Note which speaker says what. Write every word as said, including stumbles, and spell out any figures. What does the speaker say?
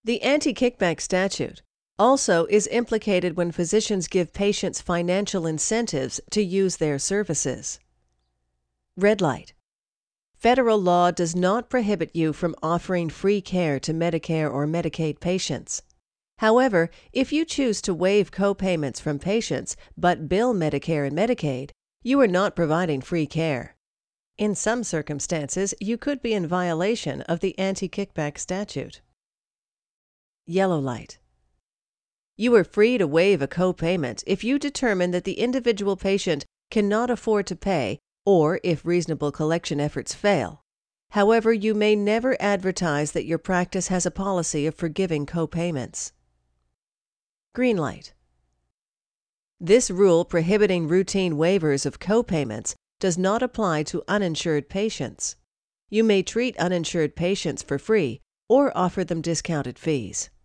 Speaker 1: The anti-kickback statute also is implicated when physicians give patients financial incentives to use their services. Red light. Federal law does not prohibit you from offering free care to Medicare or Medicaid patients. However, if you choose to waive co-payments from patients but bill Medicare and Medicaid, you are not providing free care. In some circumstances, you could be in violation of the anti-kickback statute. Yellow light. You are free to waive a co-payment if you determine that the individual patient cannot afford to pay or if reasonable collection efforts fail. However, you may never advertise that your practice has a policy of forgiving co-payments. Green light. This rule prohibiting routine waivers of co-payments does not apply to uninsured patients. You may treat uninsured patients for free or offer them discounted fees.